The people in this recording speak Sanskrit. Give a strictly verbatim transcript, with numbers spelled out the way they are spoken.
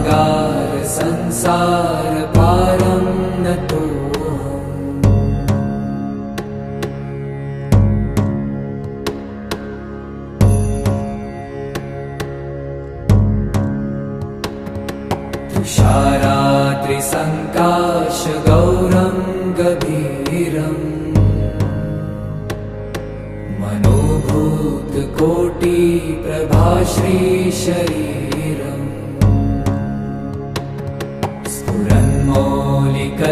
सागार संसार पारं नतोऽहम्। तुषाराद्रिसङ्काशगौरं गभीरम् मनोभूतकोटिप्रभा श्रीशरीरम्।